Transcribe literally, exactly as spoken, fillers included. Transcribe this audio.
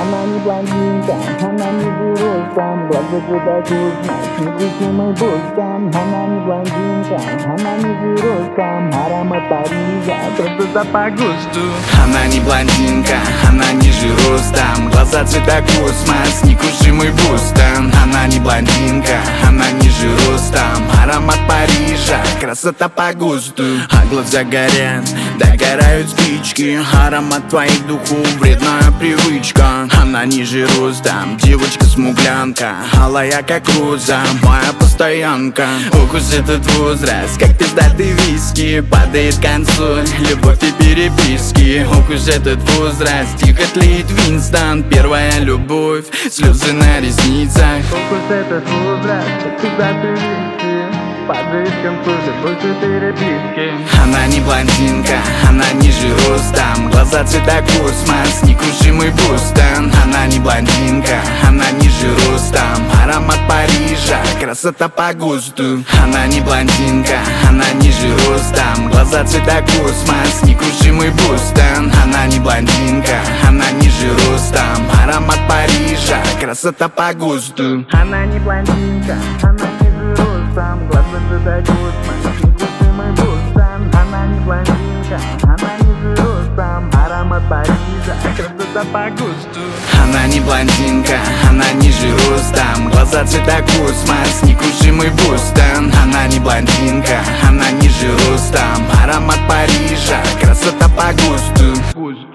Она не блондинка, она не жиростом, глаза цвета космос, невысимый бостон. Она не блондинка, она не жиростом, аромат Парижа, красота по густу. Она не блондинка, она ниже ростом, глаза цвета космос, некрушимый бостон. Она не блондинка, она ниже ростом, аромат Парижа, красота по густу. А глаза горят, догорают спички, аромат твоих духов, вредная привычка. Она ниже ростом, девочка-смуглянка, алая как роза, моя постоянка. Укус этот возраст, как пиздатый виски, падает консоль, любовь и переписки. Укус этот возраст, тихо тлеет Винстон, первая любовь, слезы на ресницах. Укус этот возраст, как пиздатый виски, падает консоль, любовь и переписки. Она не блондинка, она ниже ростом, глаза цвета космос, некрушимый бостон. Она не блондинка, она ниже ростом, аромат Парижа, красота по густу. Она не блондинка, она ниже ростом, глаза цвета космос, некрушимый бостон. Она не блондинка, она ниже ростом, аромат Парижа, красота по густу. Она не блондинка, она ниже ростом, глаза цвета космос, некрушимый бостон. Она не блондинка, она ниже ростом, аромат Парижа, красота по густу. Она не блондинка, она ниже ростом, глаза цвета космос, некрушимый бостон. Она не блондинка, она ниже ростом, аромат Парижа, красота по густу.